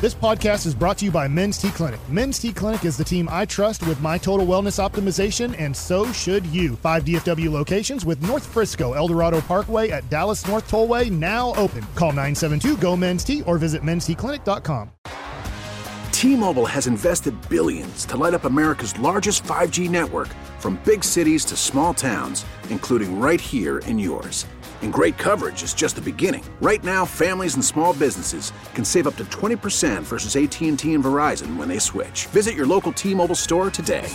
This podcast is brought to you by Men's T Clinic. Men's T Clinic is the team I trust with my total wellness optimization, and so should you. 5 DFW locations with North Frisco, Eldorado Parkway at Dallas North Tollway now open. Call 972-GO-MEN'S-T or visit mensteclinic.com. T-Mobile has invested billions to light up America's largest 5G network, from big cities to small towns, including right here in yours. And great coverage is just the beginning. Right now, families and small businesses can save up to 20% versus AT&T and Verizon when they switch. Visit your local T-Mobile store today.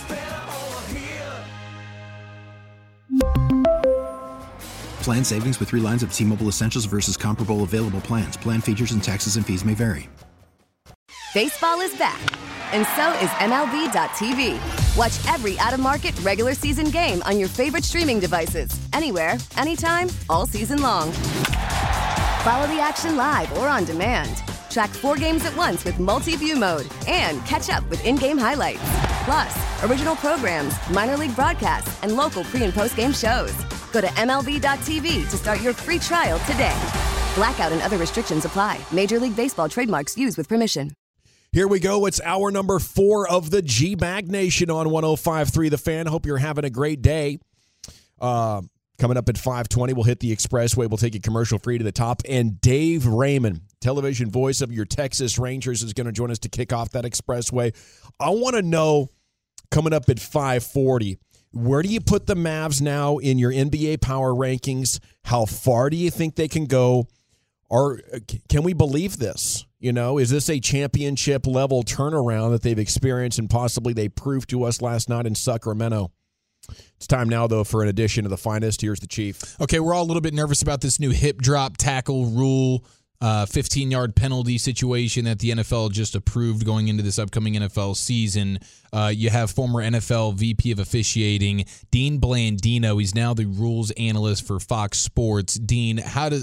Plan savings with 3 lines of T-Mobile Essentials versus comparable available plans. Plan features and taxes and fees may vary. Baseball is back, and so is MLB.tv. Watch every out-of-market regular season game on your favorite streaming devices, anywhere, anytime, all season long. Follow the action live or on demand. Track 4 games at once with multi-view mode and catch up with in-game highlights. Plus, original programs, minor league broadcasts, and local pre- and post-game shows. Go to MLB.tv to start your free trial today. Blackout and other restrictions apply. Major League Baseball trademarks used with permission. Here we go. It's hour number 4 of the G-Bag Nation on 105.3 The Fan. Hope you're having a great day. Coming up at 5:20, we'll hit the expressway. We'll take it commercial-free to the top. And Dave Raymond, television voice of your Texas Rangers, is going to join us to kick off that expressway. I want to know, coming up at 5:40, where do you put the Mavs now in your NBA power rankings? How far do you think they can go? Or can we believe this? You know, is this a championship-level turnaround that they've experienced and possibly they proved to us last night in Sacramento? It's time now, though, for an edition of The Finest. Here's the Chief. Okay, we're all a little bit nervous about this new hip drop tackle rule, 15-yard penalty situation that the NFL just approved going into this upcoming NFL season. You have former NFL VP of officiating, Dean Blandino. He's now the rules analyst for Fox Sports. Dean, how do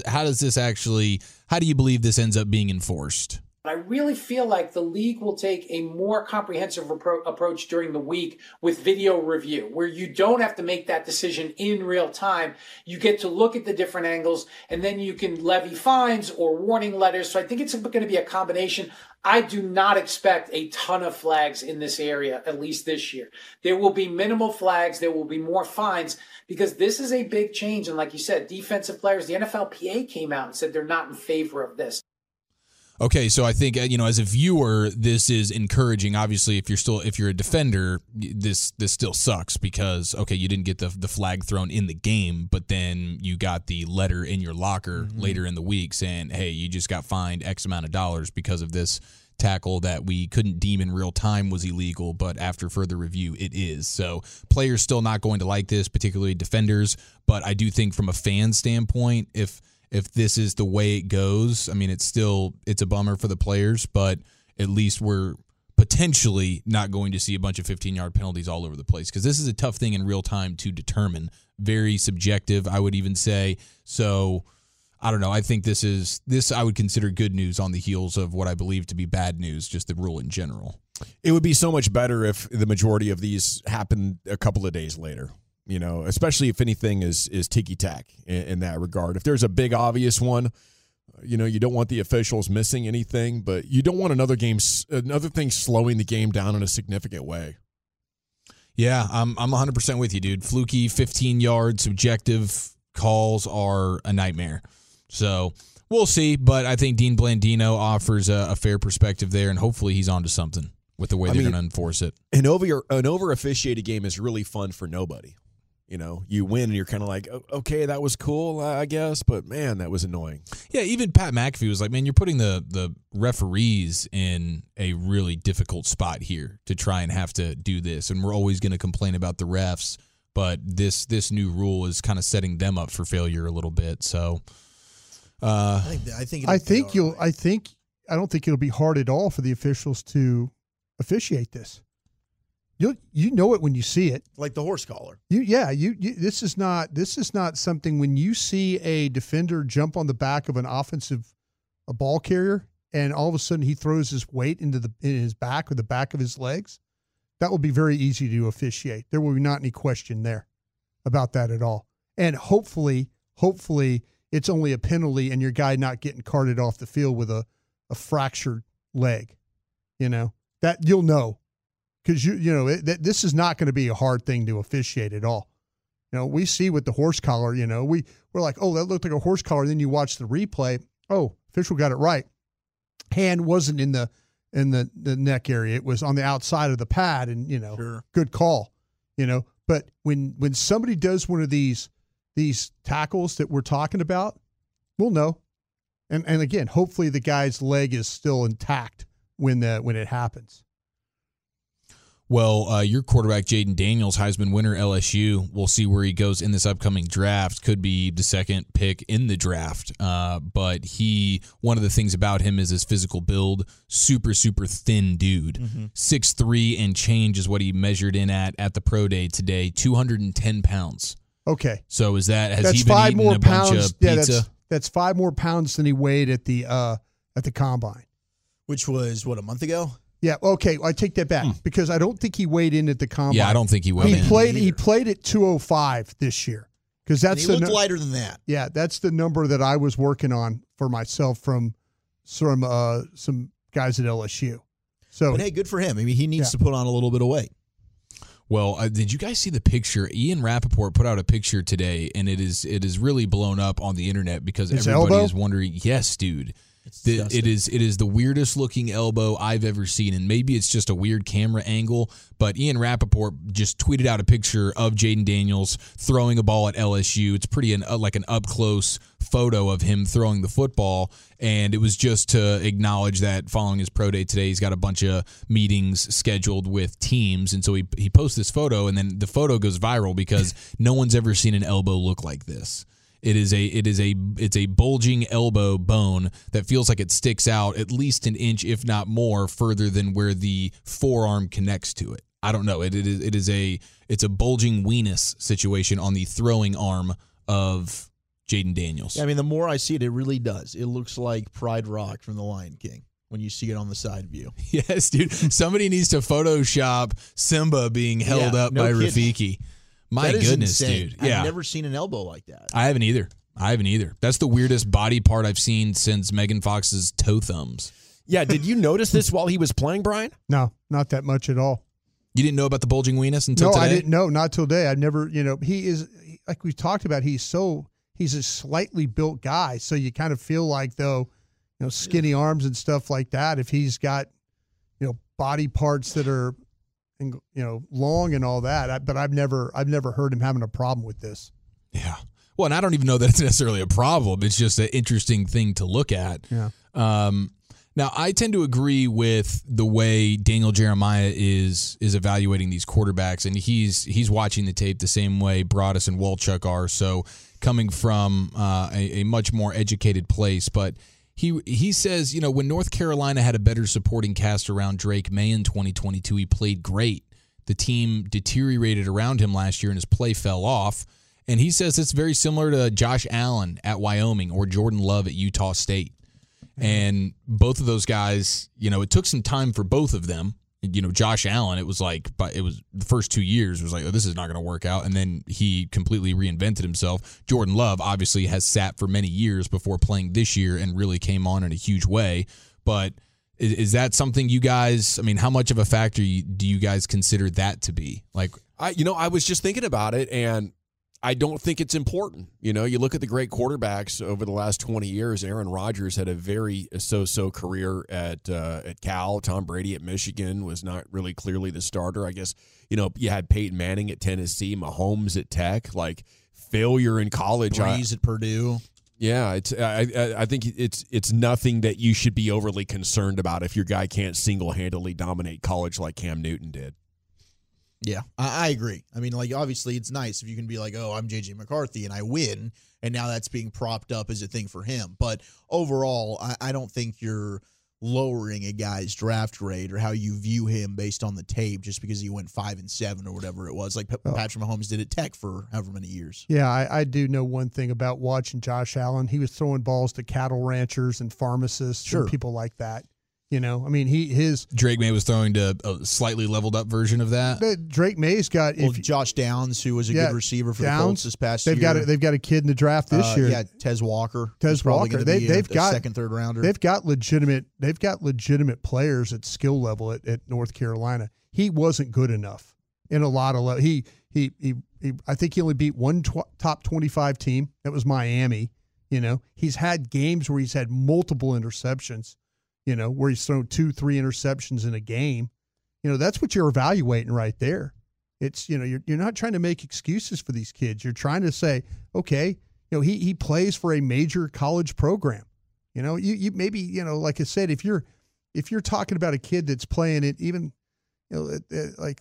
you believe this ends up being enforced? I really feel like the league will take a more comprehensive approach during the week with video review, where you don't have to make that decision in real time. You get to look at the different angles, and then you can levy fines or warning letters. So I think it's going to be a combination. I do not expect a ton of flags in this area, at least this year. There will be minimal flags. There will be more fines because this is a big change. And like you said, defensive players, the NFLPA came out and said they're not in favor of this. Okay, so I think, as a viewer, this is encouraging. Obviously, if you're a defender, this still sucks because, okay, you didn't get the flag thrown in the game, but then you got the letter in your locker later in the week saying, hey, you just got fined X amount of dollars because of this tackle that we couldn't deem in real time was illegal, but after further review, it is. So players still not going to like this, particularly defenders, but I do think from a fan standpoint, if this is the way it goes, I mean, it's a bummer for the players, but at least we're potentially not going to see a bunch of 15-yard penalties all over the place because this is a tough thing in real time to determine. Very subjective, I would even say. So, I don't know. I think this I would consider good news on the heels of what I believe to be bad news, just the rule in general. It would be so much better if the majority of these happened a couple of days later. You know, especially if anything is ticky-tack in that regard. If there's a big obvious one, you know, you don't want the officials missing anything, but you don't want another thing slowing the game down in a significant way. Yeah, I'm 100% with you, dude. Fluky 15-yard subjective calls are a nightmare. So we'll see, but I think Dean Blandino offers a fair perspective there, and hopefully he's onto something with the way they're going to enforce it. An over-officiated game is really fun for nobody. You know, you win and you're kind of like, okay, that was cool, I guess, but man, that was annoying. Yeah, even Pat McAfee was like, man, you're putting the referees in a really difficult spot here to try and have to do this, and we're always going to complain about the refs, but this new rule is kind of setting them up for failure a little bit. So, I don't think it'll be hard at all for the officials to officiate this. You know it when you see it, like the horse collar. This is not something when you see a defender jump on the back of a ball carrier, and all of a sudden he throws his weight in his back or the back of his legs. That will be very easy to officiate. There will be not any question there about that at all. And hopefully it's only a penalty and your guy not getting carted off the field with a fractured leg, that you'll know, because this is not going to be a hard thing to officiate at all. We see with the horse collar, we're like, oh, that looked like a horse collar. And then you watch the replay. Oh, official got it right. Hand wasn't in the neck area. It was on the outside of the pad, and Sure. Good call. But when somebody does one of these tackles that we're talking about, we'll know. And again, hopefully the guy's leg is still intact when it happens. Well, your quarterback, Jaden Daniels, Heisman winner, LSU. We'll see where he goes in this upcoming draft. Could be the second pick in the draft. But one of the things about him is his physical build. Super, super thin dude. 6'3" and change is what he measured in at the pro day today. 210 pounds. Okay. So has that's he been 5 eating more a bunch pounds. of pizza? Yeah, that's 5 more pounds than he weighed at the combine. Which was, a month ago? Yeah, okay, I take that back because I don't think he weighed in at the combine. Yeah, I don't think he weighed in. He played at 205 this year because that's and he looked lighter than that. Yeah, that's the number that I was working on for myself from some guys at LSU. So, but hey, good for him. Maybe he needs to put on a little bit of weight. Well, did you guys see the picture? Ian Rappaport put out a picture today, and it is really blown up on the internet because everybody is wondering. Yes, dude. It is the weirdest looking elbow I've ever seen, and maybe it's just a weird camera angle, but Ian Rappaport just tweeted out a picture of Jaden Daniels throwing a ball at LSU. It's pretty like an up-close photo of him throwing the football, and it was just to acknowledge that following his pro day today, he's got a bunch of meetings scheduled with teams, and so he posts this photo, and then the photo goes viral because no one's ever seen an elbow look like this. It's a bulging elbow bone that feels like it sticks out at least an inch, if not more, further than where the forearm connects to it. I don't know. It's a bulging weenus situation on the throwing arm of Jaden Daniels. Yeah, I mean, the more I see it, it really does. It looks like Pride Rock from The Lion King when you see it on the side view. Yes, dude. Somebody needs to Photoshop Simba being held up by Rafiki. My goodness, insane. Dude. Yeah. I've never seen an elbow like that. I haven't either. That's the weirdest body part I've seen since Megan Fox's toe thumbs. Yeah, did you notice this while he was playing, Brian? No, not that much at all. You didn't know about the bulging weenus until today? No, I didn't know. Not till today. I've never, he is, like we talked about, he's a slightly built guy. So you kind of feel like, though, skinny arms and stuff like that, if he's got, body parts that are, long and all that. But I've never heard him having a problem with this. Yeah. Well, and I don't even know that it's necessarily a problem. It's just an interesting thing to look at. Yeah. Now, I tend to agree with the way Daniel Jeremiah is evaluating these quarterbacks, and he's watching the tape the same way Broadus and Walchuk are. So coming from a much more educated place, but. He says, when North Carolina had a better supporting cast around Drake May in 2022, he played great. The team deteriorated around him last year and his play fell off. And he says it's very similar to Josh Allen at Wyoming or Jordan Love at Utah State. And both of those guys, it took some time for both of them. Josh Allen, it was the first 2 years was like, oh, this is not going to work out. And then he completely reinvented himself. Jordan Love obviously has sat for many years before playing this year and really came on in a huge way. But is that something you guys, how much of a factor do you guys consider that to be? I was just thinking about it, and I don't think it's important. You look at the great quarterbacks over the last 20 years. Aaron Rodgers had a very so-so career at Cal. Tom Brady at Michigan was not really clearly the starter. I guess, you had Peyton Manning at Tennessee, Mahomes at Tech, failure in college. Breeze at Purdue. Yeah, I think it's nothing that you should be overly concerned about if your guy can't single-handedly dominate college like Cam Newton did. Yeah, I agree. Obviously it's nice if you can be like, oh, I'm J.J. McCarthy and I win, and now that's being propped up as a thing for him. But overall, I don't think you're lowering a guy's draft grade or how you view him based on the tape just because he went 5-7 or whatever it was, like Patrick Mahomes did at Tech for however many years. Yeah, I do know one thing about watching Josh Allen. He was throwing balls to cattle ranchers and pharmacists and people like that. You know, I mean, his Drake May was throwing to a slightly leveled up version of that. Drake May's got Josh Downs, who was a good receiver for the Colts this past year. They've got a kid in the draft this year. Yeah, Tez Walker. Tez Walker. They've got second, third rounder. They've got legitimate players at skill level at North Carolina. He wasn't good enough in a lot of he I think he only beat one top 25 team. That was Miami. You know, he's had games where he's had multiple interceptions. You know, where he's thrown 2-3 interceptions in a game. You know, that's what you're evaluating right there. It's, you know, you're not trying to make excuses for these kids. You're trying to say, okay, you know, he plays for a major college program. You know, you maybe, you know, like I said, if you're talking about a kid that's playing it, even, you know, like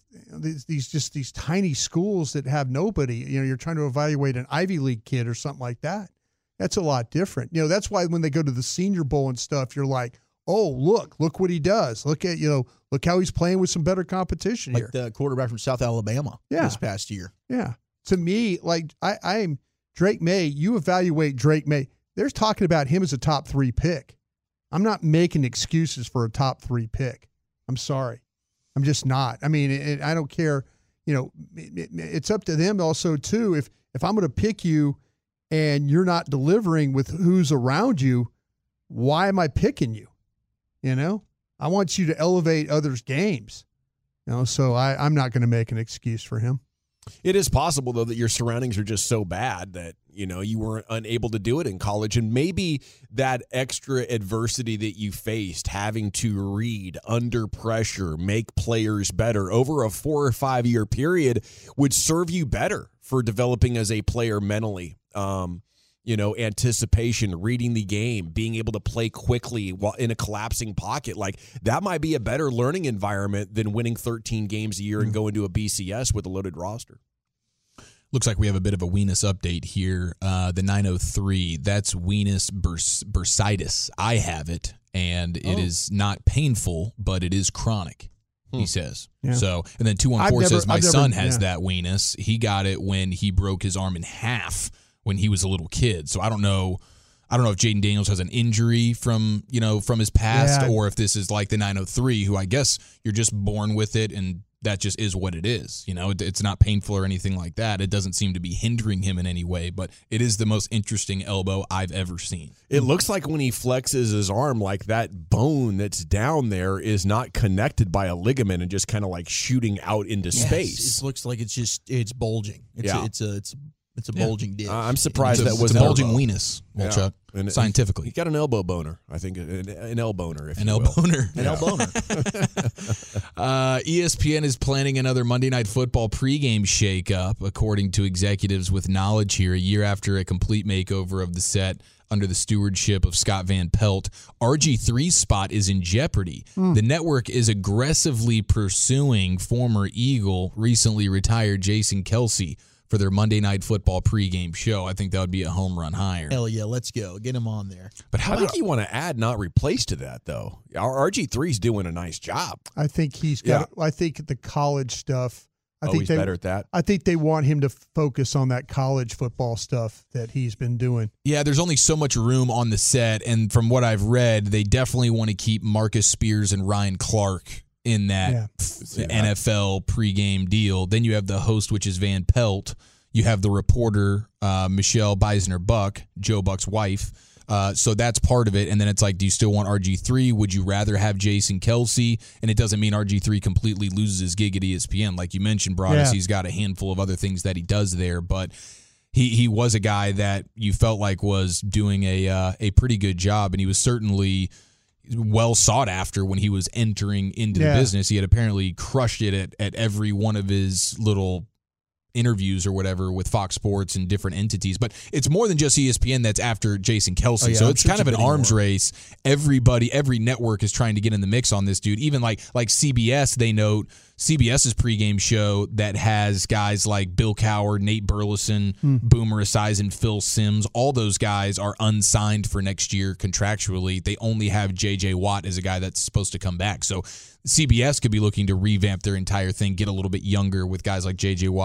these tiny schools that have nobody, you know, you're trying to evaluate an Ivy League kid or something like that. That's a lot different. You know, that's why when they go to the Senior Bowl and stuff, you're like, oh, look what he does. Look how he's playing with some better competition like here. The quarterback from South Alabama this past year. Yeah. To me, like I'm Drake May, you evaluate Drake May. They're talking about him as a top 3 pick. I'm not making excuses for a top 3 pick. I'm sorry. I'm just not. I mean, I don't care. You know, it's up to them also, too. If I'm going to pick you and you're not delivering with who's around you, why am I picking you? You know, I want you to elevate others' games. You know, so I'm not going to make an excuse for him. It is possible, though, that your surroundings are just so bad that, you know, you weren't unable to do it in college. And maybe that extra adversity that you faced, having to read under pressure, make players better over a 4 or 5 year period would serve you better for developing as a player mentally. You know, anticipation, reading the game, being able to play quickly while in a collapsing pocket. Like, that might be a better learning environment than winning 13 games a year and going to a BCS with a loaded roster. Looks like we have a bit of a Wenis update here. The 903, that's Wenis bursitis. I have it, and it is not painful, but it is chronic, he says. Yeah. So, and then 214 says, my son has that Wenis. He got it when he broke his arm in half when he was a little kid. So I don't know if Jaden Daniels has an injury from his past, or if this is like the 903, who I guess you're just born with it and that just is what it is. You know, it's not painful or anything like that. It doesn't seem to be hindering him in any way, but it is the most interesting elbow I've ever seen. It looks like when he flexes his arm, like that bone that's down there is not connected by a ligament and just kind of like shooting out into space. It looks like it's bulging. It's a bulging disc. I'm surprised that was a bulging Wenis, Chuck. Scientifically, he got an elbow boner. I think an elbow boner. An elbow boner. An elbow boner. ESPN is planning another Monday Night Football pregame shakeup, according to executives with knowledge here. A year after a complete makeover of the set under the stewardship of Scott Van Pelt, RG3's spot is in jeopardy. The network is aggressively pursuing former Eagle, recently retired Jason Kelce, for their Monday Night Football pregame show. I think that would be a home run hire. Hell yeah, let's go. Get him on there. But I think you want to add, not replace to that, though. Our RG3's doing a nice job. I think he's got I think the college stuff. I think he's better at that. I think they want him to focus on that college football stuff that he's been doing. Yeah, there's only so much room on the set, and from what I've read, they definitely want to keep Marcus Spears and Ryan Clark in that NFL pregame deal. Then you have the host, which is Van Pelt. You have the reporter, Michelle Beisner-Buck, Joe Buck's wife. So that's part of it. And then it's like, do you still want RG3? Would you rather have Jason Kelce? And it doesn't mean RG3 completely loses his gig at ESPN. Like you mentioned, Broadus, he's got a handful of other things that he does there. But he was a guy that you felt like was doing a pretty good job. And he was certainly well sought after when he was entering into the business. He had apparently crushed it at every one of his little interviews or whatever with Fox Sports and different entities. But it's more than just ESPN that's after Jason Kelce. So it's kind of an arms race. Everybody, every network is trying to get in the mix on this dude. Even like CBS, they note CBS's pregame show that has guys like Bill Cowher, Nate Burleson, Boomer Esiason, Phil Simms. All those guys are unsigned for next year contractually. They only have J.J. Watt as a guy that's supposed to come back. So CBS could be looking to revamp their entire thing, get a little bit younger with guys like J.J. Watt and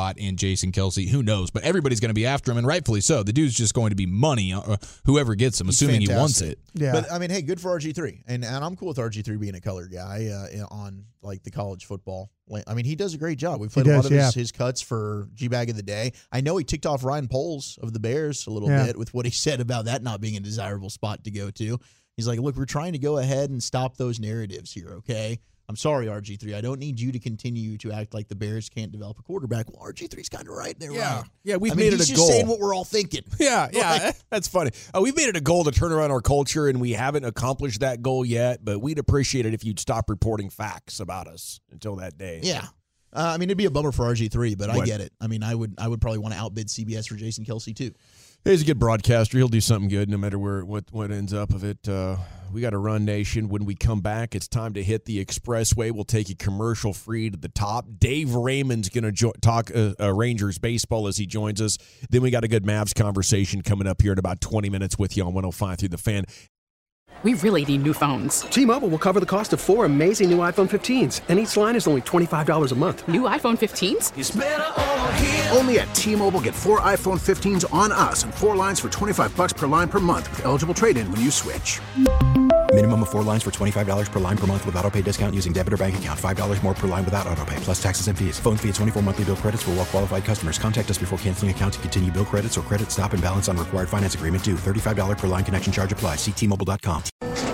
Jason Kelce. Who knows? But everybody's going to be after him, and rightfully so. The dude's just going to be money, whoever gets him, assuming he wants it. Yeah. But, I mean, hey, good for RG3. And I'm cool with RG3 being a color guy on, like, the college football. I mean, he does a great job. We've played a lot of his cuts for G-Bag of the Day. I know he ticked off Ryan Poles of the Bears a little bit with what he said about that not being a desirable spot to go to. He's like, look, we're trying to go ahead and stop those narratives here, okay? I'm sorry, RG3. I don't need you to continue to act like the Bears can't develop a quarterback. Well, RG3's kind of right there. Right? Yeah, we've made it a goal. He's just saying what we're all thinking. Yeah, that's funny. We've made it a goal to turn around our culture, and we haven't accomplished that goal yet, but we'd appreciate it if you'd stop reporting facts about us until that day. Yeah. I mean, it'd be a bummer for RG3, but I get it. I mean, I would probably want to outbid CBS for Jason Kelce, too. He's a good broadcaster. He'll do something good no matter what ends up of it. We got to run, Nation. When we come back, it's time to hit the expressway. We'll take you commercial-free to the top. Dave Raymond's going to talk Rangers baseball as he joins us. Then we got a good Mavs conversation coming up here in about 20 minutes with you on 105 through the Fan. We really need new phones. T-Mobile will cover the cost of 4 amazing new iPhone 15s, and each line is only $25 a month. New iPhone 15s? It's better over here. Only at T-Mobile, get 4 iPhone 15s on us and 4 lines for $25 per line per month with eligible trade-in when you switch. Minimum of 4 lines for $25 per line per month with autopay discount using debit or bank account. $5 more per line without autopay, plus taxes and fees. Phone fee at 24 monthly bill credits for well-qualified customers. Contact us before canceling account to continue bill credits or credit stop and balance on required finance agreement due. $35 per line connection charge applies. See T-Mobile.com.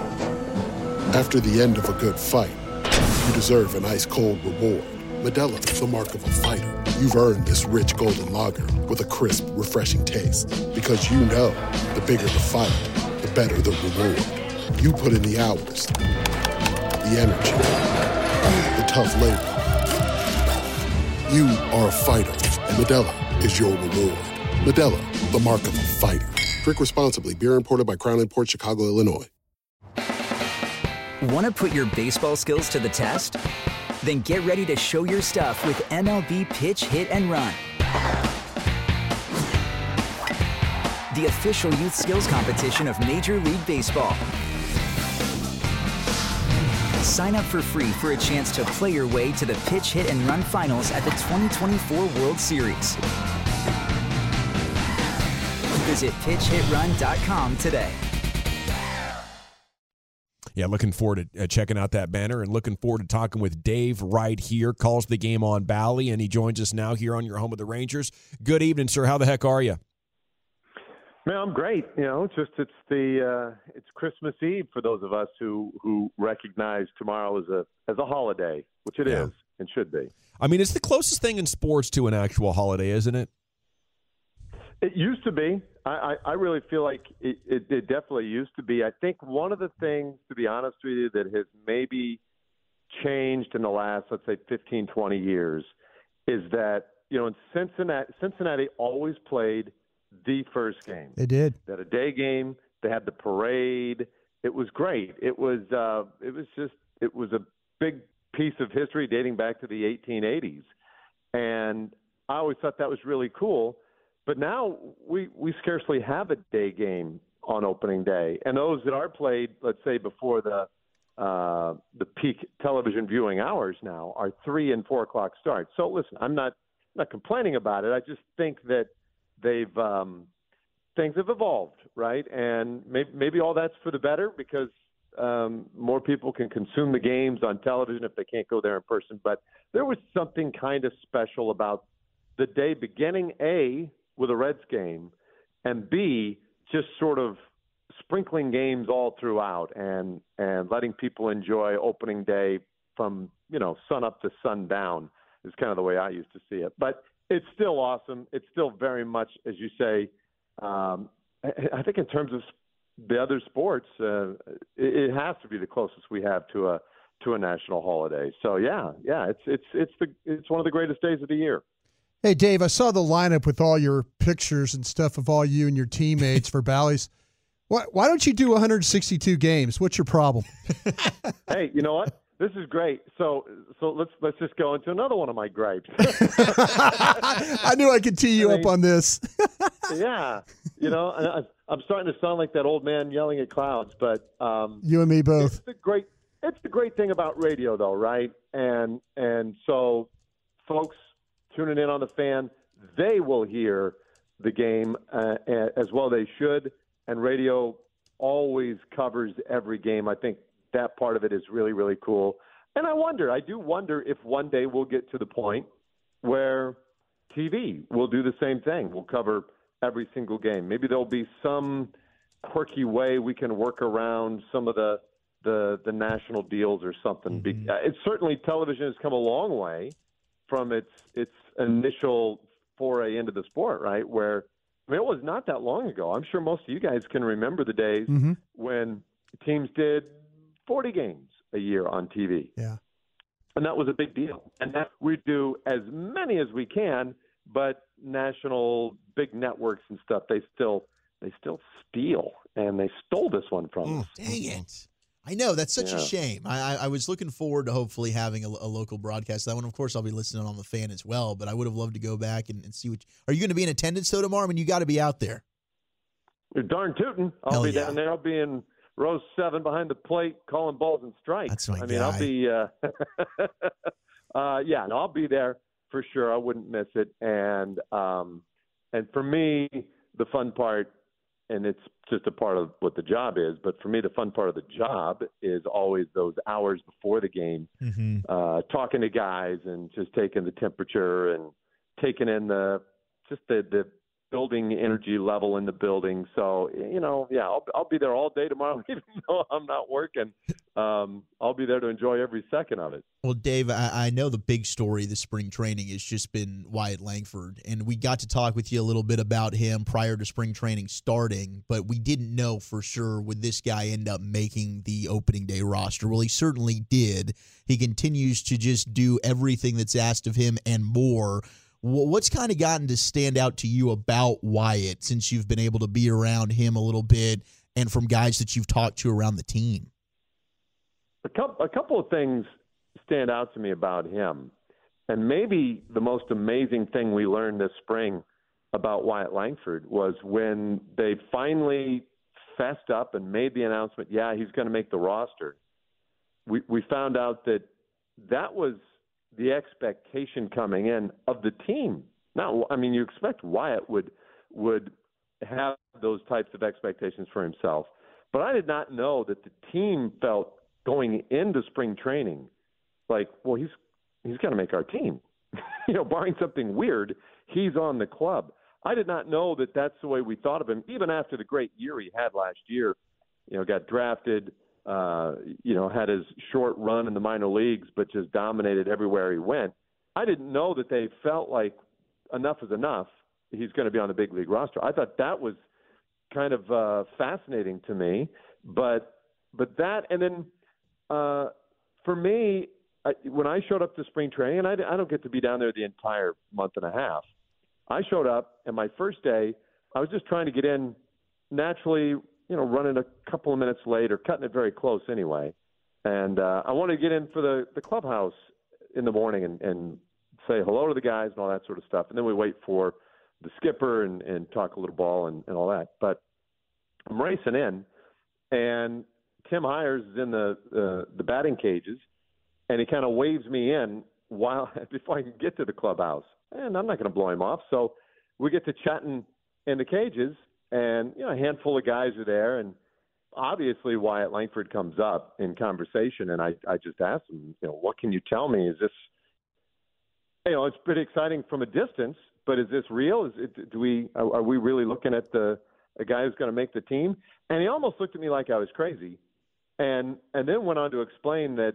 After the end of a good fight, you deserve an ice-cold reward. Modelo is the mark of a fighter. You've earned this rich golden lager with a crisp, refreshing taste. Because you know, the bigger the fight, the better the reward. You put in the hours, the energy, the tough labor. You are a fighter, and Modelo is your reward. Modelo, the mark of a fighter. Drink responsibly. Beer imported by Crown Imports, Chicago, Illinois. Want to put your baseball skills to the test? Then get ready to show your stuff with MLB Pitch, Hit, and Run. The official youth skills competition of Major League Baseball. Sign up for free for a chance to play your way to the Pitch, Hit, and Run finals at the 2024 World Series. Visit pitchhitrun.com today. Yeah, looking forward to checking out that banner and looking forward to talking with Dave right here. Calls the game on Bally, and he joins us now here on your home of the Rangers. Good evening, sir. How the heck are you? Man, I'm great. You know, it's Christmas Eve for those of us who recognize tomorrow as a holiday, which it is and should be. I mean, it's the closest thing in sports to an actual holiday, isn't it? It used to be. I really feel like it definitely used to be. I think one of the things, to be honest with you, that has maybe changed in the last, let's say, 15, 20 years is that, you know, in Cincinnati always played the first game. They did. They had a day game. They had the parade. It was great. It was a big piece of history dating back to the 1880s. And I always thought that was really cool. But now we scarcely have a day game on opening day. And those that are played, let's say, before the peak television viewing hours now are 3 and 4 o'clock starts. So listen, I'm not complaining about it. I just think that they've things have evolved, right? And maybe all that's for the better because more people can consume the games on television if they can't go there in person. But there was something kind of special about the day beginning, A, with a Reds game, and B, just sort of sprinkling games all throughout and letting people enjoy opening day from, you know, sun up to sundown is kind of the way I used to see it. But it's still awesome. It's still very much, as you say, I think in terms of the other sports, it has to be the closest we have to a national holiday. So yeah, it's one of the greatest days of the year. Hey, Dave, I saw the lineup with all your pictures and stuff of all you and your teammates for Bally's. Why don't you do 162 games? What's your problem? Hey, you know what? This is great. So let's just go into another one of my gripes. I knew I could tee you up on this. Yeah, you know, I'm starting to sound like that old man yelling at clouds, but you and me both. It's the great thing about radio, though, right? And so, folks tuning in on the Fan, they will hear the game as well they should, and radio always covers every game. I think that part of it is really, really cool. And I do wonder if one day we'll get to the point where TV will do the same thing. We'll cover every single game. Maybe there'll be some quirky way we can work around some of the national deals or something. Mm-hmm. It's certainly, television has come a long way from its initial foray into the sport, right? Where, I mean, it was not that long ago. I'm sure most of you guys can remember the days when teams did 40 games a year on TV. Yeah. And that was a big deal. And that we do as many as we can, but national big networks and stuff, they still steal, and they stole this one from us. Dang it. I know, that's such a shame. I was looking forward to hopefully having a local broadcast. That one, of course, I'll be listening on the Fan as well, but I would have loved to go back and see what – are you going to be in attendance, though, tomorrow? I mean, you got to be out there. You're darn tootin'. I'll be down there. I'll be in row 7 behind the plate calling balls and strikes. That's my guy. mean, I'll be I'll be there for sure. I wouldn't miss it. And for me, the fun part, and it's just a part of what the job is, but for me, the fun part of the job is always those hours before the game, talking to guys and just taking the temperature and taking in the building energy level in the building. So, I'll be there all day tomorrow, even though I'm not working. I'll be there to enjoy every second of it. Well, Dave, I know the big story this spring training has just been Wyatt Langford, and we got to talk with you a little bit about him prior to spring training starting, but we didn't know for sure would this guy end up making the opening day roster. Well, he certainly did. He continues to just do everything that's asked of him and more. What's kind of gotten to stand out to you about Wyatt since you've been able to be around him a little bit and from guys that you've talked to around the team? A couple of things stand out to me about him. And maybe the most amazing thing we learned this spring about Wyatt Langford was when they finally fessed up and made the announcement, he's going to make the roster. We found out that was the expectation coming in of the team. Now, I mean, you expect Wyatt would have those types of expectations for himself, but I did not know that the team felt going into spring training like, well, he's going to make our team. Barring something weird, he's on the club. I did not know that that's the way we thought of him, even after the great year he had last year. Got drafted, had his short run in the minor leagues, but just dominated everywhere he went. I didn't know that they felt like enough is enough. He's going to be on the big league roster. I thought that was kind of fascinating to me. But that, and then for me, when I showed up to spring training, and I don't get to be down there the entire month and a half, I showed up, and my first day, I was just trying to get in naturally, running a couple of minutes late or cutting it very close anyway. And I wanted to get in for the clubhouse in the morning and say hello to the guys and all that sort of stuff. And then we wait for the skipper and talk a little ball and all that. But I'm racing in, and Tim Hires is in the batting cages, and he kind of waves me in before I can get to the clubhouse. And I'm not going to blow him off. So we get to chatting in the cages, and a handful of guys are there, and obviously Wyatt Langford comes up in conversation, and I just asked him, what can you tell me? Is this, it's pretty exciting from a distance, but is this real? Are we really looking at a guy who's going to make the team? And he almost looked at me like I was crazy, and then went on to explain that,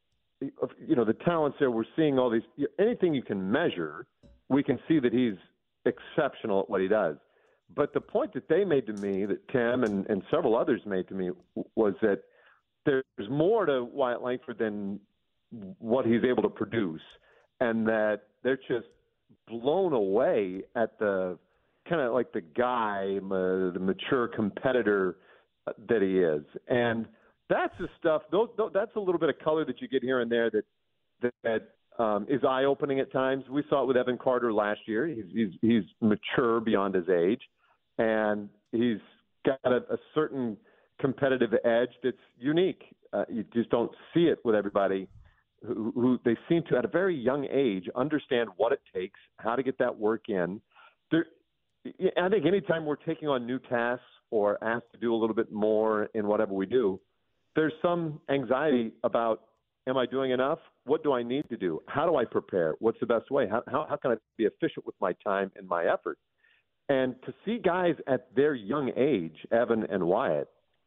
the talents there, we're seeing all these, anything you can measure, we can see that he's exceptional at what he does. But the point that they made to me, that Tim and several others made to me, was that there's more to Wyatt Langford than what he's able to produce, and that they're just blown away at the kind of like the guy, the mature competitor that he is. And that's the stuff. That's a little bit of color that you get here and there that is eye-opening at times. We saw it with Evan Carter last year. He's mature beyond his age, and he's got a certain competitive edge that's unique. You just don't see it with everybody who they seem to, at a very young age, understand what it takes, how to get that work in. I think anytime we're taking on new tasks or asked to do a little bit more in whatever we do, there's some anxiety about, am I doing enough? What do I need to do? How do I prepare? What's the best way? How can I be efficient with my time and my effort? And to see guys at their young age, Evan and Wyatt,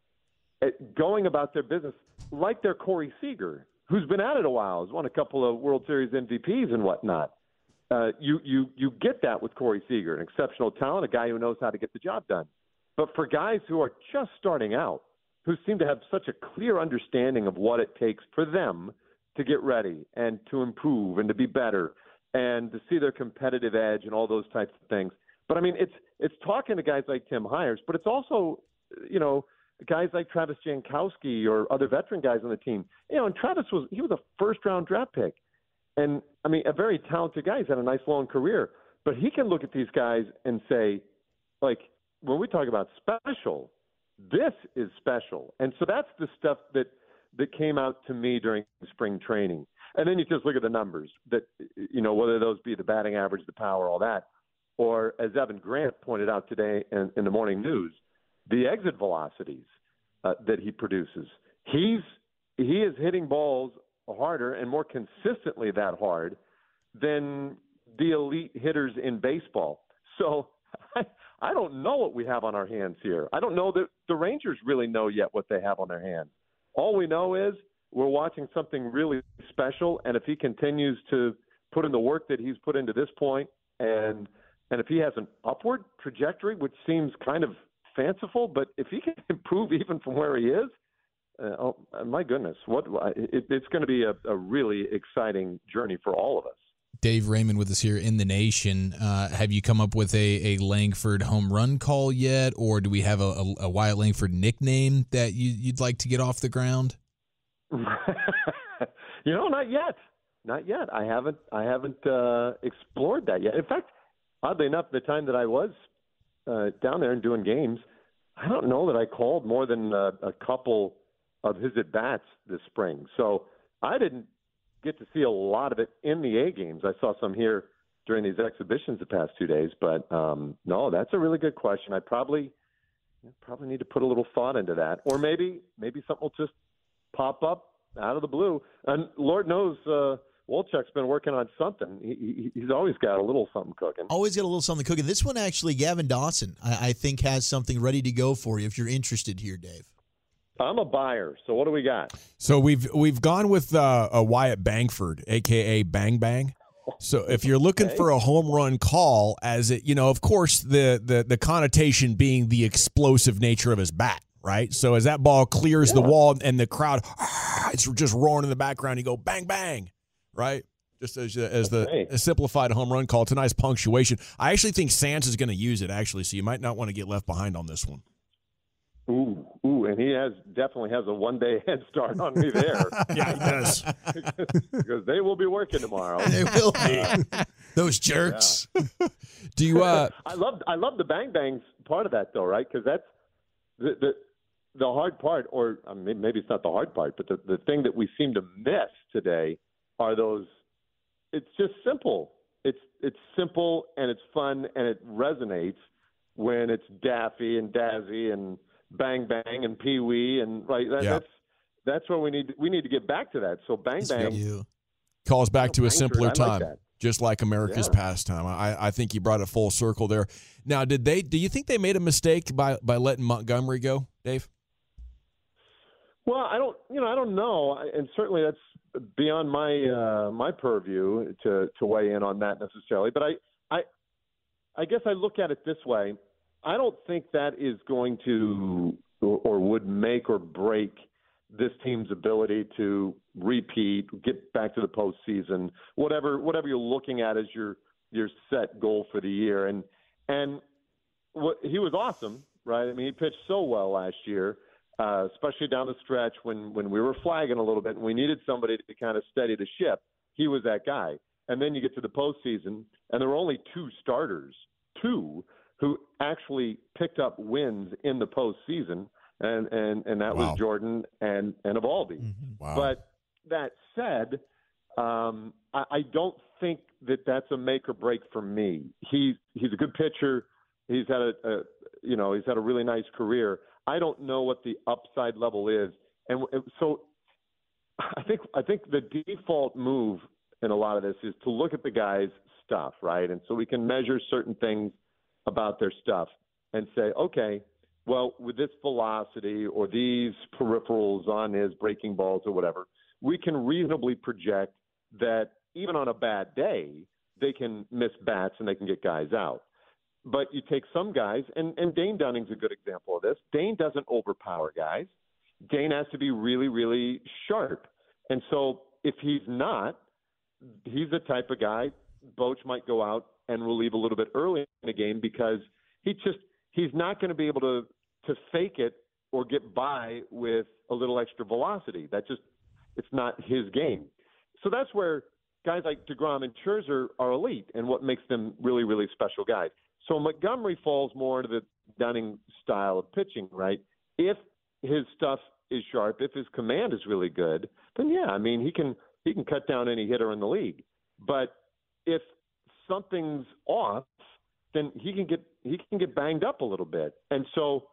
going about their business like they're Corey Seager, who's been at it a while, has won a couple of World Series MVPs and whatnot. You get that with Corey Seager, an exceptional talent, a guy who knows how to get the job done. But for guys who are just starting out, who seem to have such a clear understanding of what it takes for them to get ready and to improve and to be better and to see their competitive edge and all those types of things. But, I mean, it's talking to guys like Tim Hires, but it's also, guys like Travis Jankowski or other veteran guys on the team. And Travis was a first-round draft pick. And, I mean, a very talented guy. He's had a nice long career. But he can look at these guys and say, like, when we talk about special, this is special. And so that's the stuff that came out to me during spring training. And then you just look at the numbers, that, whether those be the batting average, the power, all that, or as Evan Grant pointed out today in the morning news, the exit velocities that he produces. He is hitting balls harder and more consistently that hard than the elite hitters in baseball. So I don't know what we have on our hands here. I don't know that the Rangers really know yet what they have on their hands. All we know is we're watching something really special, and if he continues to put in the work that he's put into this point, and if he has an upward trajectory, which seems kind of fanciful, but if he can improve even from where he is, my goodness, it's going to be a really exciting journey for all of us. Dave Raymond with us here in the Nation. Have you come up with a Langford home run call yet, or do we have a Wyatt Langford nickname that you'd like to get off the ground? Not yet. Not yet. I haven't explored that yet. In fact, oddly enough, the time that I was down there and doing games, I don't know that I called more than a couple of his at-bats this spring. So I didn't get to see a lot of it in the A games. I saw some here during these exhibitions the past 2 days. But, no, that's a really good question. I probably need to put a little thought into that. Or maybe something will just pop up out of the blue. And Lord knows Wolchuk's been working on something. He's always got a little something cooking. Always got a little something cooking. This one, actually, Gavin Dawson, I think has something ready to go for you if you're interested here, Dave. I'm a buyer. So what do we got? So we've gone with a Wyatt Bangford, a.k.a. Bang Bang. So if you're looking for a home run call, as it, of course, the connotation being the explosive nature of his bat, right? So as that ball clears the wall and the crowd, it's just roaring in the background, you go bang, bang, right? Just as the simplified home run call. It's a nice punctuation. I actually think Sands is going to use it, actually, so you might not want to get left behind on this one. Ooh, and he definitely has a one-day head start on me there. Yeah, he does. Because they will be working tomorrow. They will be. Those jerks. Yeah. Do you? I love the bang bangs part of that though, right? Because that's the hard part, or maybe it's not the hard part, but the thing that we seem to miss today are those. It's just simple. It's simple and it's fun and it resonates when it's Daffy and Dazzy and Bang Bang and Pee Wee and that's where we need to get back to that. So Bang Bang calls back to a simpler time, just like America's Yeah. pastime. I think you brought it full circle there. Now, do you think they made a mistake by letting Montgomery go, Dave? Well, I don't know, and certainly that's beyond my purview to weigh in on that necessarily. But I guess I look at it this way. I don't think that is going to or would make or break this team's ability to repeat, get back to the postseason, whatever you're looking at as your set goal for the year. And he was awesome, right? I mean, he pitched so well last year, especially down the stretch when we were flagging a little bit and we needed somebody to kind of steady the ship. He was that guy. And then you get to the postseason, and there were only two starters, who actually picked up wins in the postseason, and that was Jordan and Eovaldi. Mm-hmm. Wow. But that said, I don't think that that's a make or break for me. He's a good pitcher. He's had he's had a really nice career. I don't know what the upside level is, and so I think the default move in a lot of this is to look at the guy's stuff, right? And so we can measure certain things about their stuff and say, okay, well, with this velocity or these peripherals on his breaking balls or whatever, we can reasonably project that even on a bad day, they can miss bats and they can get guys out. But you take some guys, and Dane Dunning's a good example of this. Dane doesn't overpower guys. Dane has to be really, really sharp. And so if he's not, he's the type of guy Boch might go out and relieve a little bit early in the game because he's not going to be able to fake it or get by with a little extra velocity. It's not his game. So that's where guys like DeGrom and Scherzer are elite and what makes them really, really special guys. So Montgomery falls more into the Dunning style of pitching, right? If his stuff is sharp, if his command is really good, then yeah, I mean, he can cut down any hitter in the league. But if something's off, then he can get banged up a little bit. And so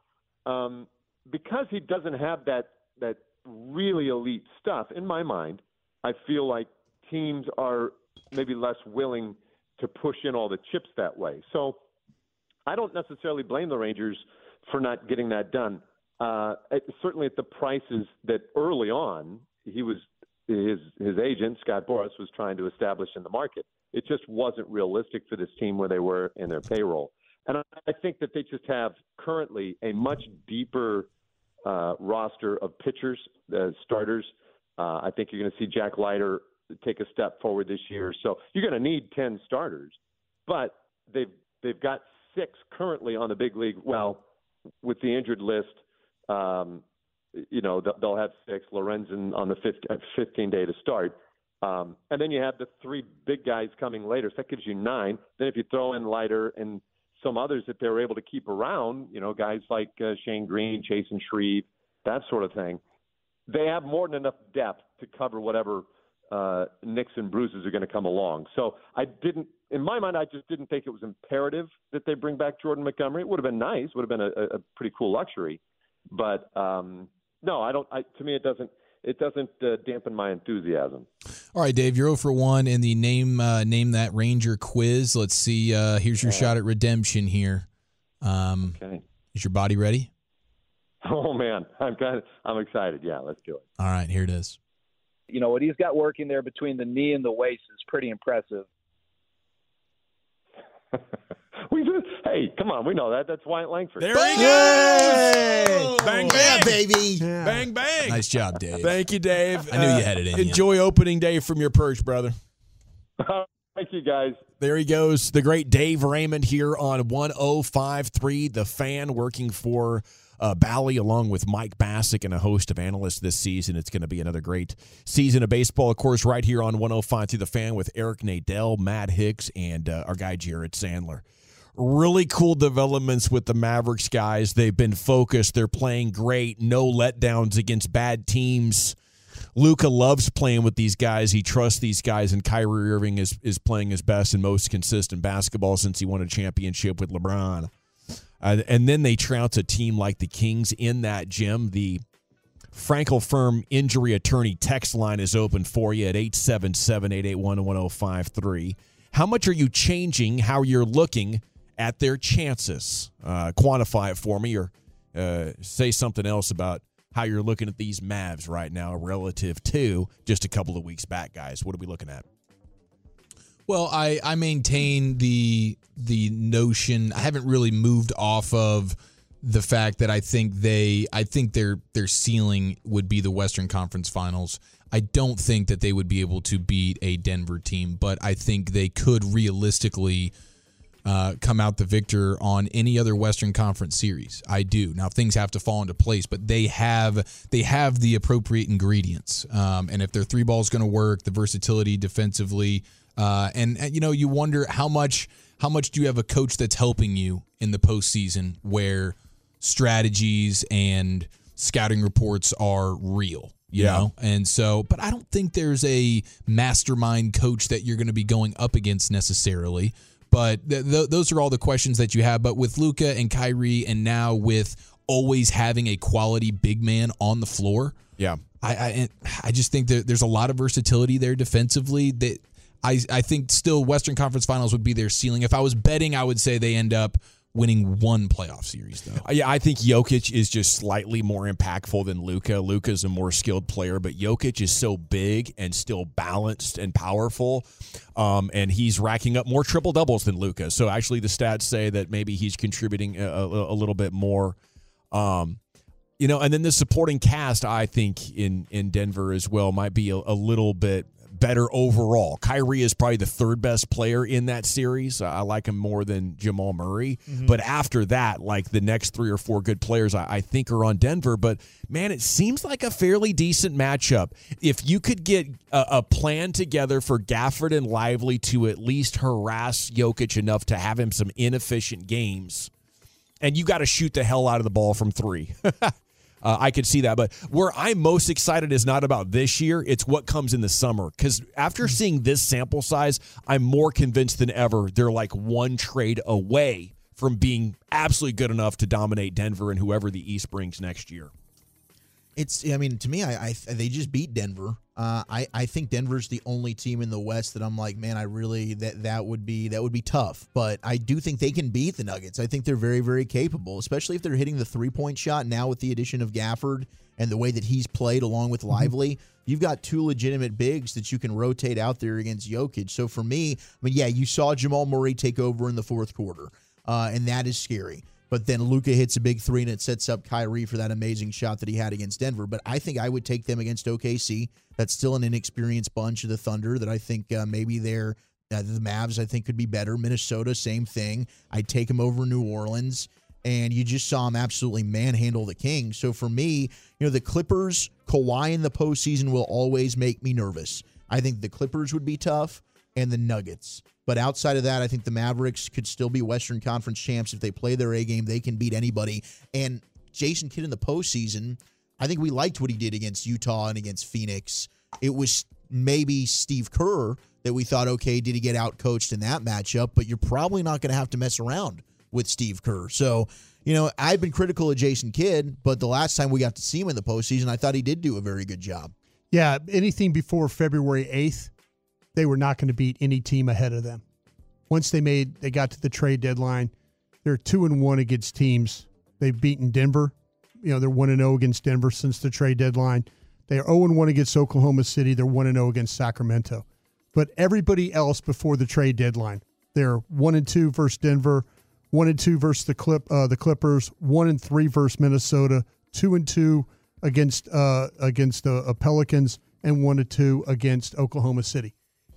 because he doesn't have that really elite stuff, in my mind, I feel like teams are maybe less willing to push in all the chips that way. So I don't necessarily blame the Rangers for not getting that done. Certainly at the prices that early on his agent, Scott Boras, was trying to establish in the market. It just wasn't realistic for this team where they were in their payroll. And I think that they just have currently a much deeper roster of pitchers, starters. I think you're going to see Jack Leiter take a step forward this year. So you're going to need 10 starters, but they've got 6 currently on the big league. Well, with the injured list, they'll have 6. Lorenzen on the 15 day to start. And then you have the 3 big guys coming later. So that gives you 9. Then if you throw in Leiter and some others that they're able to keep around, guys like Shane Green, Chasen Shreve, that sort of thing, they have more than enough depth to cover whatever nicks and bruises are going to come along. So in my mind, I just didn't think it was imperative that they bring back Jordan Montgomery. It would have been nice, would have been a pretty cool luxury. But no, I don't. To me, it doesn't dampen my enthusiasm. All right, Dave, you're 0 for 1 in the name that Ranger quiz. Let's see. Here's your shot at redemption here. Okay. Is your body ready? Oh man, I'm excited. Yeah, let's do it. All right, here it is. What he's got working there between the knee and the waist is pretty impressive. Hey, come on, we know that. That's Wyatt Langford. There he goes! Bang, bang. Yeah, baby. Yeah. Bang, bang. Nice job, Dave. Thank you, Dave. I knew you had it in you. Enjoy opening day from your perch, brother. Thank you, guys. There he goes, the great Dave Raymond here on 105.3 The Fan, working for Bally along with Mike Bassick and a host of analysts this season. It's going to be another great season of baseball, of course, right here on 105.3 The Fan with Eric Nadel, Matt Hicks, and our guy Jared Sandler. Really cool developments with the Mavericks guys. They've been focused. They're playing great. No letdowns against bad teams. Luka loves playing with these guys. He trusts these guys, and Kyrie Irving is playing his best and most consistent basketball since he won a championship with LeBron. And then they trounce a team like the Kings in that gym. The Frankel Firm Injury Attorney text line is open for you at 877-881-1053. How much are you changing how you're looking at their chances? Quantify it for me, or say something else about how you're looking at these Mavs right now relative to just a couple of weeks back, guys. What are we looking at? Well, I maintain the notion. I haven't really moved off of the fact that I think their ceiling would be the Western Conference Finals. I don't think that they would be able to beat a Denver team, but I think they could realistically come out the victor on any other Western Conference series. I do. Now things have to fall into place, but they have the appropriate ingredients. And if their 3 ball is going to work, the versatility defensively, and you wonder how much do you have a coach that's helping you in the postseason where strategies and scouting reports are real. You know? And so, but I don't think there's a mastermind coach that you're going to be going up against necessarily. But those are all the questions that you have. But with Luka and Kyrie, and now with always having a quality big man on the floor, I just think that there's a lot of versatility there defensively. That I think still Western Conference Finals would be their ceiling. If I was betting, I would say they end up winning one playoff series, though. Yeah, I think Jokic is just slightly more impactful than Luka. Luka's a more skilled player, but Jokic is so big and still balanced and powerful, and he's racking up more triple-doubles than Luka. So actually the stats say that maybe he's contributing a little bit more. And then the supporting cast, I think, in Denver as well might be a little bit better overall. Kyrie is probably the third best player in that series. I like him more than Jamal Murray. Mm-hmm. But after that, like the next 3 or 4 good players I think are on Denver. But, man, it seems like a fairly decent matchup. If you could get a plan together for Gafford and Lively to at least harass Jokic enough to have him some inefficient games, and you got to shoot the hell out of the ball from 3. I could see that. But where I'm most excited is not about this year. It's what comes in the summer. Because after seeing this sample size, I'm more convinced than ever they're like one trade away from being absolutely good enough to dominate Denver and whoever the East brings next year. To me, they just beat Denver. I think Denver's the only team in the West that I'm like, man, I really that would be tough. But I do think they can beat the Nuggets. I think they're very, very capable, especially if they're hitting the 3-point shot now with the addition of Gafford and the way that he's played along with Lively. You've got 2 legitimate bigs that you can rotate out there against Jokic. So for me, you saw Jamal Murray take over in the fourth quarter, and that is scary. But then Luka hits a big 3, and it sets up Kyrie for that amazing shot that he had against Denver. But I think I would take them against OKC. That's still an inexperienced bunch of the Thunder that I think maybe the Mavs I think could be better. Minnesota, same thing. I'd take them over New Orleans. And you just saw them absolutely manhandle the Kings. So for me, the Clippers, Kawhi in the postseason will always make me nervous. I think the Clippers would be tough, and the Nuggets. But outside of that, I think the Mavericks could still be Western Conference champs. If they play their A game, they can beat anybody. And Jason Kidd in the postseason, I think we liked what he did against Utah and against Phoenix. It was maybe Steve Kerr that we thought, okay, did he get out-coached in that matchup? But you're probably not going to have to mess around with Steve Kerr. So, I've been critical of Jason Kidd, but the last time we got to see him in the postseason, I thought he did do a very good job. Yeah, anything before February 8th, they were not going to beat any team ahead of them. Once they got to the trade deadline, they're 2-1 against teams. They've beaten Denver. They're 1-0 against Denver since the trade deadline. They are 0-1 against Oklahoma City. They're 1-0 against Sacramento. But everybody else before the trade deadline, they're 1-2 versus Denver, 1-2 versus the Clippers, 1-3 versus Minnesota, 2-2 against the Pelicans, and 1-2 against Oklahoma City.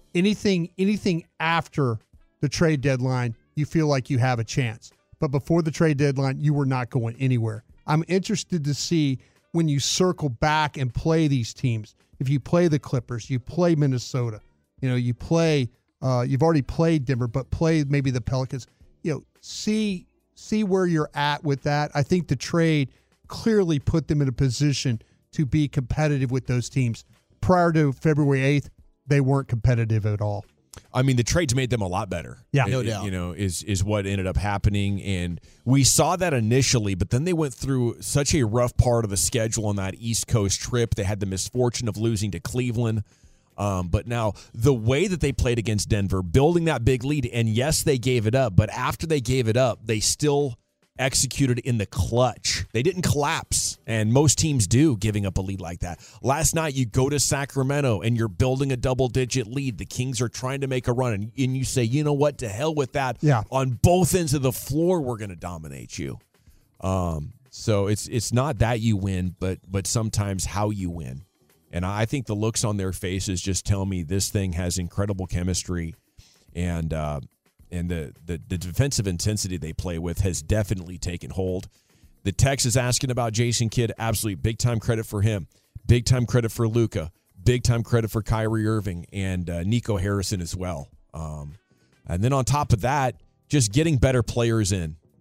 Anything after the trade deadline, you feel like you have a chance. But before the trade deadline, you were not going anywhere. I'm interested to see when you circle back and play these teams. If you play the Clippers, you play Minnesota, you play, you've already played Denver, but play maybe the Pelicans, see where you're at with that. I think the trade clearly put them in a position to be competitive with those teams. Prior to February 8th, they weren't competitive at all. The trades made them a lot better. Yeah, no doubt. Is what ended up happening, and we saw that initially, but then they went through such a rough part of the schedule on that East Coast trip. They had the misfortune of losing to Cleveland, but now the way that they played against Denver, building that big lead, and yes, they gave it up, but after they gave it up, they still executed in the clutch. They didn't collapse, and most teams do, giving up a lead like that. Last night, you go to Sacramento, and you're building a double-digit lead. The Kings are trying to make a run, and you say, you know what, to hell with that. Yeah. On both ends of the floor, we're going to dominate you. So it's not that you win, but sometimes how you win. And I think the looks on their faces just tell me this thing has incredible chemistry, and the defensive intensity they play with has definitely taken hold. The text is asking about Jason Kidd. Absolutely big-time credit for him. Big-time credit for Luka. Big-time credit for Kyrie Irving and Nico Harrison as well. And then on top of that, just getting better players in.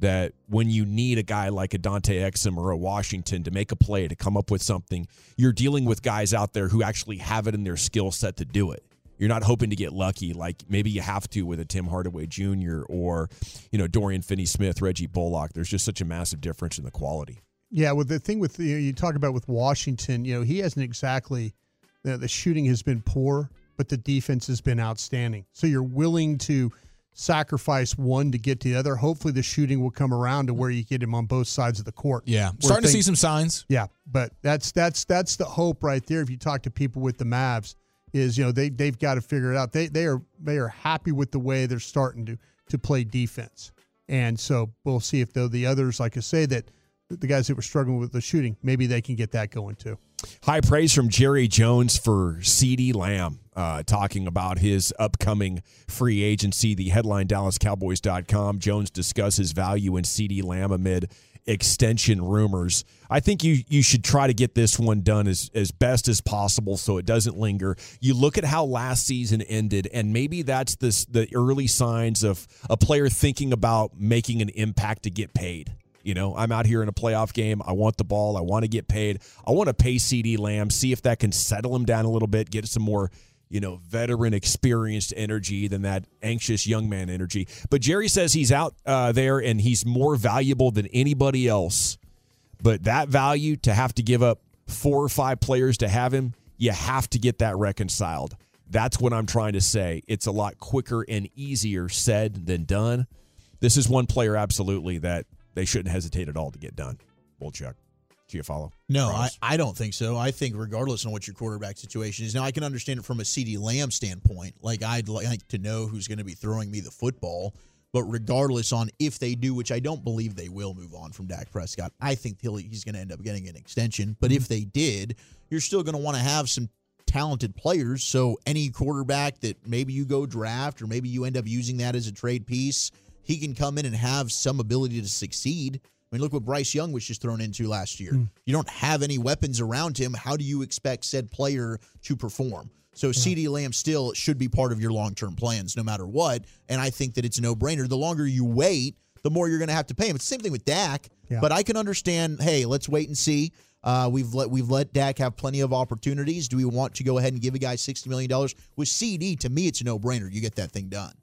that when you need a guy like a Dante Exum or a Washington to make a play, to come up with something, you're dealing with guys out there who actually have it in their skill set to do it. You're not hoping to get lucky like maybe you have to with a Tim Hardaway Jr. or, Dorian Finney-Smith, Reggie Bullock. There's just such a massive difference in the quality. Yeah, well, the thing with you talk about with Washington, he hasn't exactly the shooting has been poor, but the defense has been outstanding. So you're willing to sacrifice one to get to the other. Hopefully the shooting will come around to where you get him on both sides of the court. Yeah, starting to see some signs. Yeah, but that's the hope right there. If you talk to people with the Mavs, is they've got to figure it out. They are happy with the way they're starting to play defense, and so we'll see if the others, like I say, that the guys that were struggling with the shooting, maybe they can get that going too. High praise from Jerry Jones for CeeDee Lamb, talking about his upcoming free agency. The headline, DallasCowboys.com. Jones discusses value in CeeDee Lamb amid extension rumors. I think you should try to get this one done as best as possible so it doesn't linger. You look at how last season ended, and maybe that's the early signs of a player thinking about making an impact to get paid. I'm out here in a playoff game. I want the ball. I want to get paid. I want to pay CeeDee Lamb, see if that can settle him down a little bit, get some more, veteran, experienced energy than that anxious young man energy. But Jerry says he's out there and he's more valuable than anybody else. But that value, to have to give up 4 or 5 players to have him, you have to get that reconciled. That's what I'm trying to say. It's a lot quicker and easier said than done. This is one player, absolutely, that they shouldn't hesitate at all to get done. Chuck, do you follow? No, I don't think so. I think regardless on what your quarterback situation is, now I can understand it from a CeeDee Lamb standpoint. Like, I'd like to know who's going to be throwing me the football. But regardless on if they do, which I don't believe they will move on from Dak Prescott, I think he's going to end up getting an extension. But if they did, you're still going to want to have some talented players. So any quarterback that maybe you go draft or maybe you end up using that as a trade piece, he can come in and have some ability to succeed. I mean, look what Bryce Young was just thrown into last year. You don't have any weapons around him. How do you expect said player to perform? So CeeDee Lamb still should be part of your long-term plans no matter what, and I think that it's a no-brainer. The longer you wait, the more you're going to have to pay him. It's the same thing with Dak, but I can understand, hey, let's wait and see. We've let Dak have plenty of opportunities. Do we want to go ahead and give a guy $60 million? With CD, to me, it's a no-brainer. You get that thing done.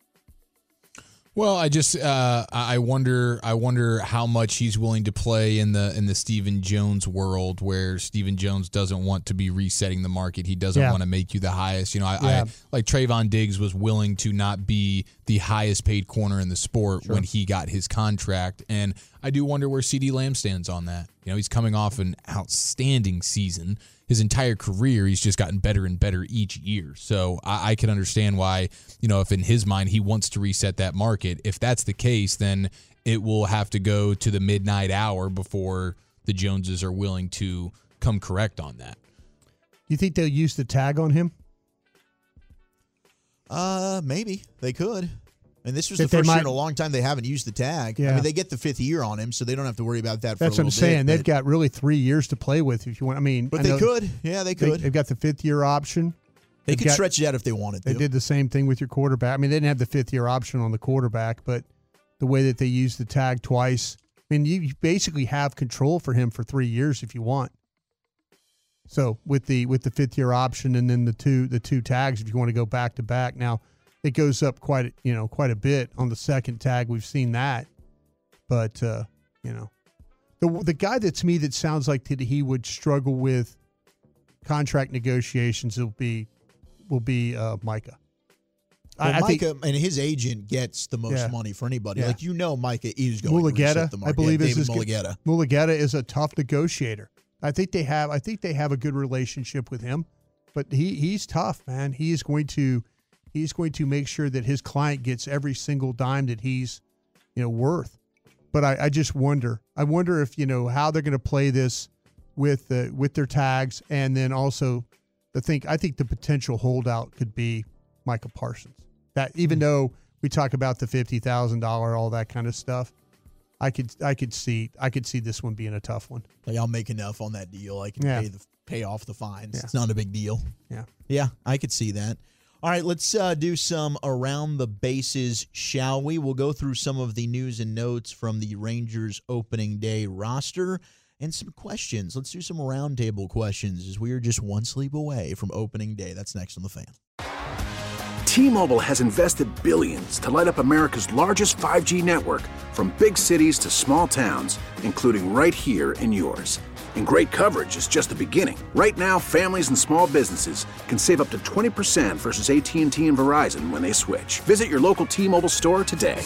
Well, I wonder how much he's willing to play in the Stephen Jones world, where Stephen Jones doesn't want to be resetting the market. He doesn't want to make you the highest. I like Trayvon Diggs was willing to not be the highest paid corner in the sport when he got his contract, and I do wonder where CeeDee Lamb stands on that. He's coming off an outstanding season. His entire career, he's just gotten better and better each year. So I can understand why, if in his mind he wants to reset that market. If that's the case, then it will have to go to the midnight hour before the Joneses are willing to come correct on that. You think they'll use the tag on him? Maybe. They could. And this was the first year in a long time they haven't used the tag. Yeah. I mean, they get the 5th year on him, so they don't have to worry about that for That's a little bit. what I'm saying. They've got really 3 years to play with if you want. But they could. Yeah, they could. They've got the 5th-year option. They could stretch it out if they wanted to. They did the same thing with your quarterback. I mean, they didn't have the 5th-year option on the quarterback, but the way that they used the tag twice, I mean, you basically have control for him for 3 years if you want. So with the 5th-year option and then the two tags, if you want to go back to back, now it goes up quite a bit on the second tag. We've seen that, but the guy that sounds like that he would struggle with contract negotiations will be Micah. Well, Micah and his agent gets the most money for anybody. Yeah. Like Micah is going to reset the market. I believe David Mulugheta. Mulugheta is a tough negotiator. I think they have a good relationship with him, but he's tough, man. He's going to make sure that his client gets every single dime that he's worth. But I just wonder. I wonder if how they're going to play this with their tags, and then also I think the potential holdout could be Micah Parsons. That even though we talk about the $50,000, all that kind of stuff, I could see this one being a tough one. Like, I'll make enough on that deal. I can pay off the fines. Yeah. It's not a big deal. Yeah. Yeah, I could see that. All right, let's do some around the bases, shall we? We'll go through some of the news and notes from the Rangers opening day roster and some questions. Let's do some roundtable questions as we are just one sleep away from opening day. That's next on The Fan. T-Mobile has invested billions to light up America's largest 5G network, from big cities to small towns, including right here in yours. And great coverage is just the beginning. Right now, families and small businesses can save up to 20% versus AT&T and Verizon when they switch. Visit your local T-Mobile store today.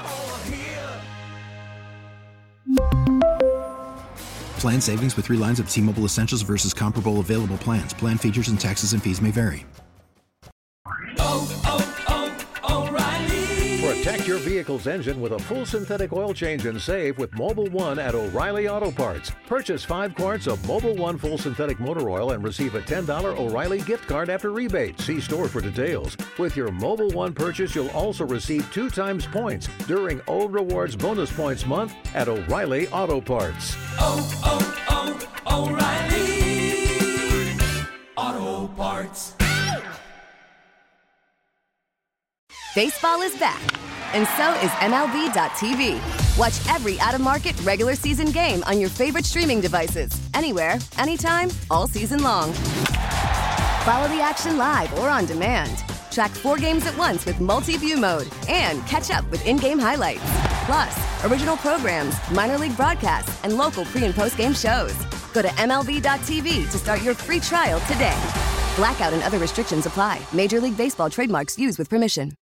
Plan savings with 3 lines of T-Mobile Essentials versus comparable available plans. Plan features and taxes and fees may vary. Protect your vehicle's engine with a full synthetic oil change and save with Mobil 1 at O'Reilly Auto Parts. Purchase 5 quarts of Mobil 1 full synthetic motor oil and receive a $10 O'Reilly gift card after rebate. See store for details. With your Mobil 1 purchase, you'll also receive 2 times points during O Rewards Bonus Points Month at O'Reilly Auto Parts. O'Reilly Auto Parts. Baseball is back, and so is MLB.tv. Watch every out-of-market regular season game on your favorite streaming devices, anywhere, anytime, all season long. Follow the action live or on demand. Track 4 games at once with multi-view mode and catch up with in-game highlights. Plus, original programs, minor league broadcasts, and local pre- and post-game shows. Go to MLB.tv to start your free trial today. Blackout and other restrictions apply. Major League Baseball trademarks used with permission.